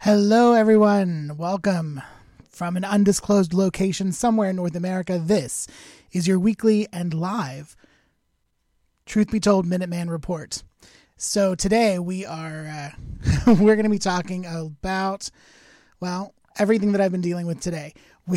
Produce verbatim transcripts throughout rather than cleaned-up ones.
Hello, everyone. Welcome from an undisclosed location somewhere in North America. This is your weekly and live Truth Be Told Minuteman Report. So today we are uh, we're going to be talking about, well, everything that I've been dealing with today. We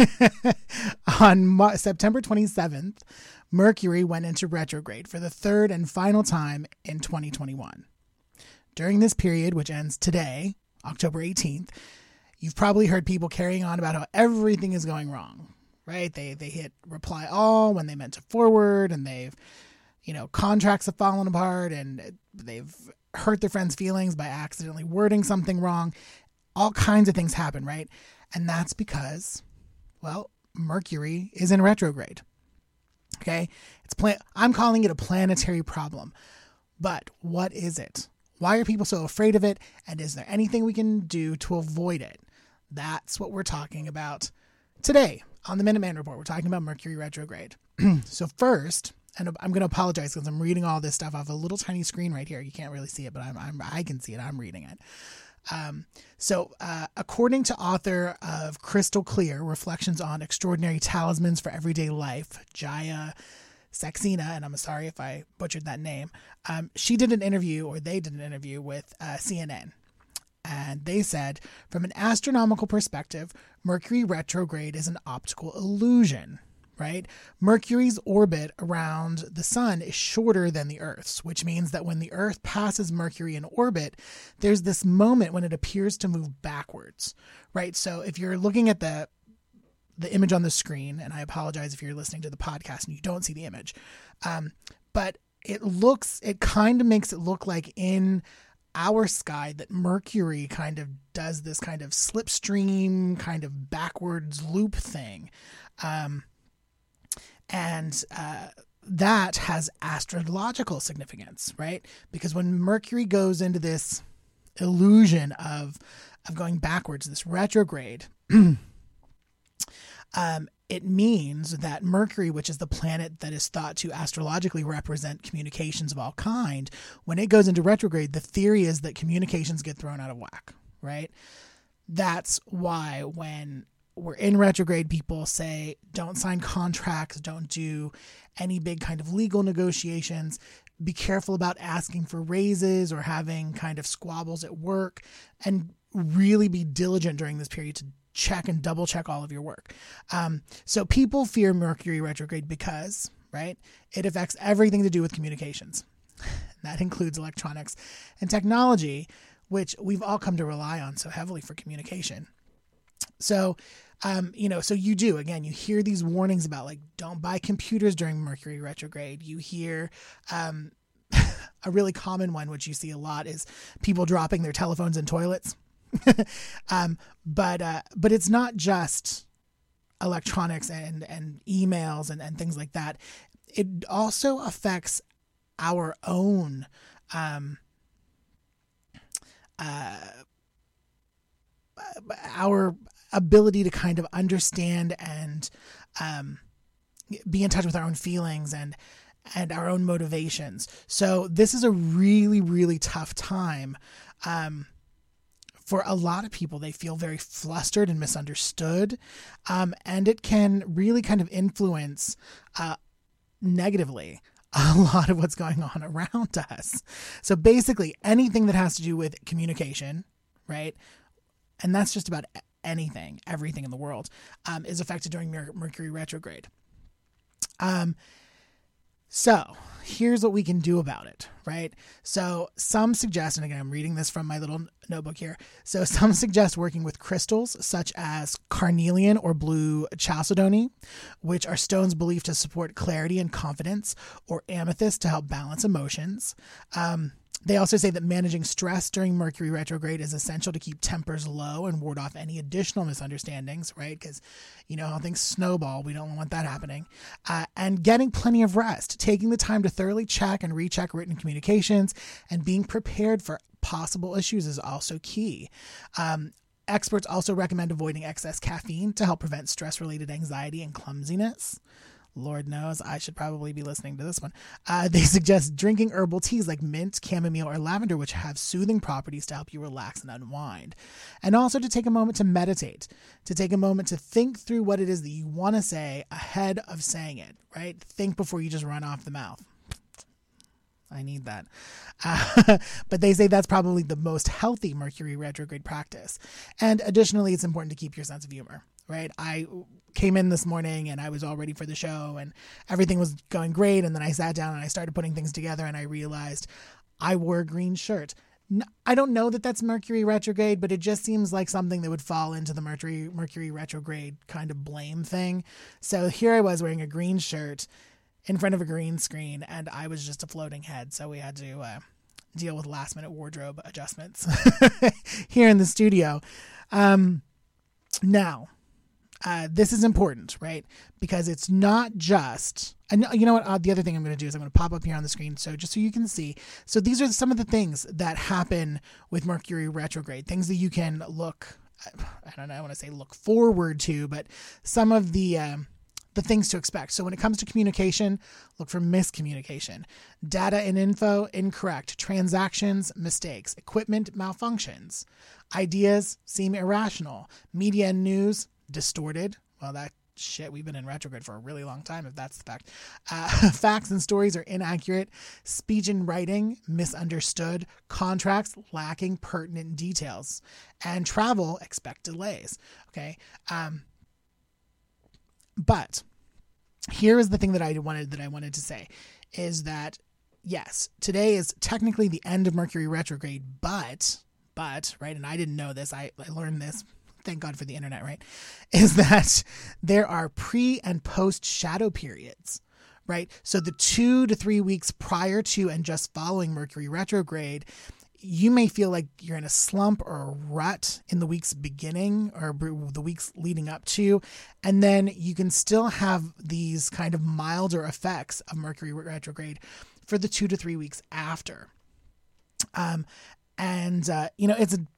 on Mar- September twenty-seventh, Mercury went into retrograde for the third and final time in twenty twenty-one. During this period, which ends today, October eighteenth, you've probably heard people carrying on about how everything is going wrong, right? They they hit reply all when they meant to forward, and they've, you know, contracts have fallen apart, and they've hurt their friends' feelings by accidentally wording something wrong. All kinds of things happen, right? And that's because, well, Mercury is in retrograde. Okay? It's plan- I'm calling it a planetary problem. But what is it? Why are people so afraid of it? And is there anything we can do to avoid it? That's what we're talking about today on the Minuteman Report. We're talking about Mercury retrograde. So first, and I'm going to apologize because I'm reading all this stuff off a little tiny screen right here. You can't really see it, but I'm, I'm I can see it. I'm reading it. Um, so uh, according to author of Crystal Clear, Reflections on Extraordinary Talismans for Everyday Life, Jaya Saxena, and I'm sorry if I butchered that name, um, she did an interview, or they did an interview with uh, C N N. And they said, from an astronomical perspective, Mercury retrograde is an optical illusion, right? Mercury's orbit around the sun is shorter than the Earth's, which means that when the Earth passes Mercury in orbit, there's this moment when it appears to move backwards, right? So if you're looking at the the image on the screen, and I apologize if you're listening to the podcast and you don't see the image, um, but it looks, it kind of makes it look like in our sky that Mercury kind of does this kind of slipstream, kind of backwards loop thing. Um, and uh, that has astrological significance, right? Because when Mercury goes into this illusion of, of going backwards, this retrograde, Um, it means that Mercury, which is the planet that is thought to astrologically represent communications of all kind, when it goes into retrograde, the theory is that communications get thrown out of whack, right? That's why when we're in retrograde, people say, don't sign contracts, don't do any big kind of legal negotiations, be careful about asking for raises or having kind of squabbles at work, and really be diligent during this period to check and double check all of your work. Um, so people fear Mercury retrograde because, right, it affects everything to do with communications. That includes electronics and technology, which we've all come to rely on so heavily for communication. So, um, you know, so you do, again, you hear these warnings about, like, don't buy computers during Mercury retrograde. You hear, um, a really common one, which you see a lot, is people dropping their telephones in toilets. um, but, uh, but it's not just electronics and, and emails and, and things like that. It also affects our own, um, uh, our ability to kind of understand and, um, be in touch with our own feelings and, and our own motivations. So this is a really, really tough time, um, for a lot of people. They feel very flustered and misunderstood. Um, and it can really kind of influence uh, negatively a lot of what's going on around us. So basically anything that has to do with communication, right? And that's just about anything, everything in the world, um, is affected during Mer- Mercury retrograde. Um, So here's what we can do about it, right? So some suggest, and again, I'm reading this from my little notebook here. So some suggest working with crystals such as carnelian or blue chalcedony, which are stones believed to support clarity and confidence, or amethyst to help balance emotions. Um, They also say that managing stress during Mercury retrograde is essential to keep tempers low and ward off any additional misunderstandings, right? Because you know how things snowball. We don't want that happening. Uh, and getting plenty of rest, taking the time to thoroughly check and recheck written communications, and being prepared for possible issues is also key. Um, experts also recommend avoiding excess caffeine to help prevent stress-related anxiety and clumsiness. Lord knows I should probably be listening to this one. Uh, they suggest drinking herbal teas like mint, chamomile, or lavender, which have soothing properties to help you relax and unwind. And also to take a moment to meditate, to take a moment to think through what it is that you want to say ahead of saying it, right? Think before you just run off the mouth. I need that. Uh, but they say that's probably the most healthy Mercury retrograde practice. And additionally, it's important to keep your sense of humor, right? I came in this morning and I was all ready for the show and everything was going great. And then I sat down and I started putting things together and I realized I wore a green shirt. I don't know that that's Mercury retrograde, but it just seems like something that would fall into the Mercury, Mercury retrograde kind of blame thing. So here I was wearing a green shirt in front of a green screen, and I was just a floating head. So we had to uh, deal with last minute wardrobe adjustments here in the studio. Um, now, uh, this is important, right? Because it's not just, and you know what, uh, the other thing I'm going to do is I'm going to pop up here on the screen. So just so you can see. So these are some of the things that happen with Mercury retrograde, things that you can look, I don't know, I want to say look forward to, but some of the, um, the things to expect. So when it comes to communication, look for miscommunication. Data and info, incorrect. Transactions, mistakes. Equipment, malfunctions. Ideas seem irrational. Media and news, distorted. Well, that shit, we've been in retrograde for a really long time, if that's the fact. Uh, facts and stories are inaccurate. Speech and writing, misunderstood. Contracts, lacking pertinent details. And travel, expect delays. Okay. Um, But here is the thing that I wanted that I wanted to say is that, yes, today is technically the end of Mercury retrograde, but, but, right, and I didn't know this, I, I learned this, thank God for the internet, right, is that there are pre and post shadow periods, right? So the two to three weeks prior to and just following Mercury retrograde, you may feel like you're in a slump or a rut in the week's beginning or the weeks leading up to, and then you can still have these kind of milder effects of Mercury retrograde for the two to three weeks after. Um, and, uh, you know, it's, a,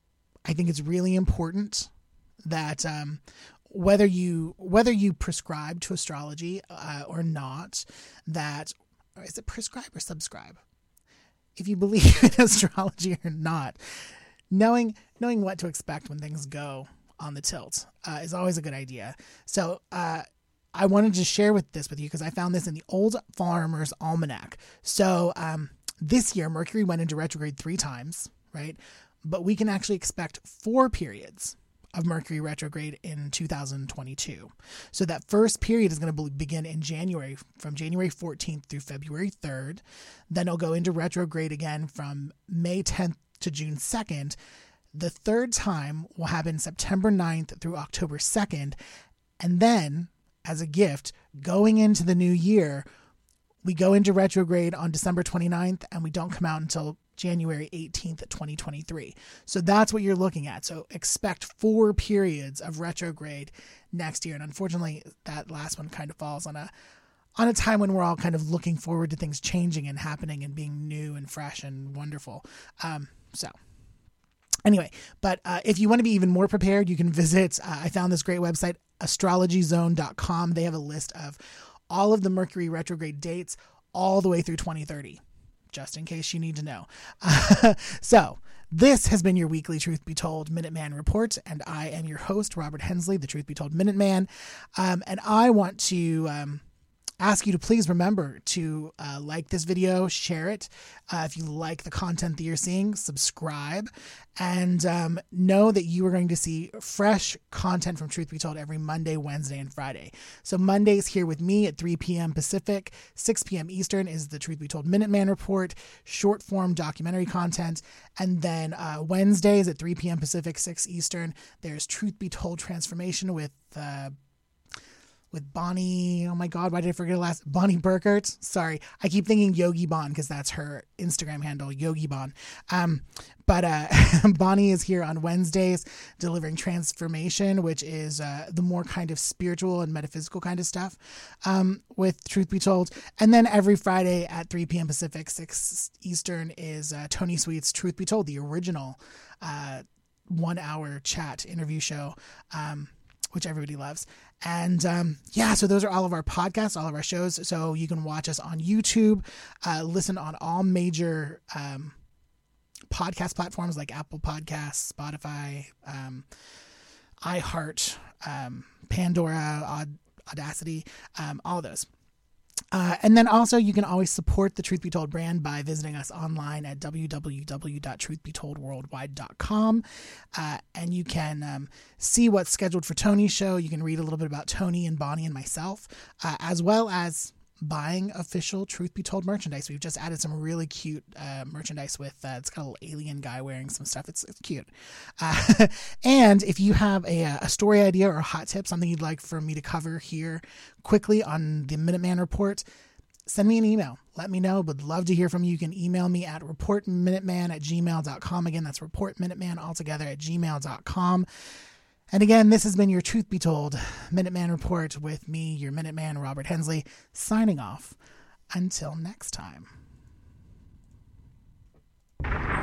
I think it's really important that, um, whether you, whether you prescribe to astrology, uh, or not, that, or is it prescribe or subscribe? If you believe in astrology or not, knowing knowing what to expect when things go on the tilt uh, is always a good idea. So uh, I wanted to share with this with you because I found this in the Old Farmer's Almanac. So um, this year, Mercury went into retrograde three times, right? But we can actually expect four periods of Mercury retrograde in two thousand twenty-two. So that first period is going to begin in January, from January fourteenth through February third. Then it'll go into retrograde again from May tenth to June second. The third time will happen September ninth through October second. And then, as a gift, going into the new year, we go into retrograde on December twenty-ninth and we don't come out until January eighteenth, twenty twenty-three. So that's what you're looking at. So expect four periods of retrograde next year. And unfortunately, that last one kind of falls on a on a time when we're all kind of looking forward to things changing and happening and being new and fresh and wonderful. Um, so anyway, but uh, if you want to be even more prepared, you can visit, uh, I found this great website, astrology zone dot com. They have a list of all of the Mercury retrograde dates all the way through twenty thirty. Just in case you need to know. Uh, so this has been your weekly Truth Be Told Minuteman Report, and I am your host, Robert Hensley, the Truth Be Told Minuteman. Um, and I want to um, ask you to please remember to uh, like this video, share it. Uh, if you like the content that you're seeing, subscribe, and um, know that you are going to see fresh content from Truth Be Told every Monday, Wednesday, and Friday. So Mondays here with me at three p.m. Pacific, six p.m. Eastern is the Truth Be Told Minuteman Report, short form documentary content. And then uh, Wednesdays at three p.m. Pacific, six Eastern, there's Truth Be Told Transformation with uh, with Bonnie, oh my God, why did I forget the last, Bonnie Burkert? Sorry, I keep thinking Yogi Bon because that's her Instagram handle, Yogi Bon. Um, but uh, Bonnie is here on Wednesdays delivering Transformation, which is uh, the more kind of spiritual and metaphysical kind of stuff um, with Truth Be Told. And then every Friday at three p.m. Pacific, six Eastern is uh, Tony Sweet's Truth Be Told, the original uh, one-hour chat interview show. Um which everybody loves. And um, yeah, so those are all of our podcasts, all of our shows. So you can watch us on YouTube, uh, listen on all major um, podcast platforms like Apple Podcasts, Spotify, um, iHeart, um, Pandora, Aud- Audacity, um, all of those. Uh, and then also you can always support the Truth Be Told brand by visiting us online at w w w dot truth be told worldwide dot com. Uh, and you can um, see what's scheduled for Tony's show. You can read a little bit about Tony and Bonnie and myself, uh, as well as buying official Truth Be Told merchandise. We've just added some really cute uh, merchandise with, uh, it's got a little alien guy wearing some stuff. It's, it's cute. Uh, and if you have a, a story idea or a hot tip, something you'd like for me to cover here quickly on the Minuteman Report, send me an email. Let me know. Would love to hear from you. You can email me at report minuteman at gmail dot com. Again, that's reportminuteman altogether at gmail dot com. And again, this has been your Truth Be Told Minuteman Report with me, your Minuteman, Robert Hensley, signing off. Until next time.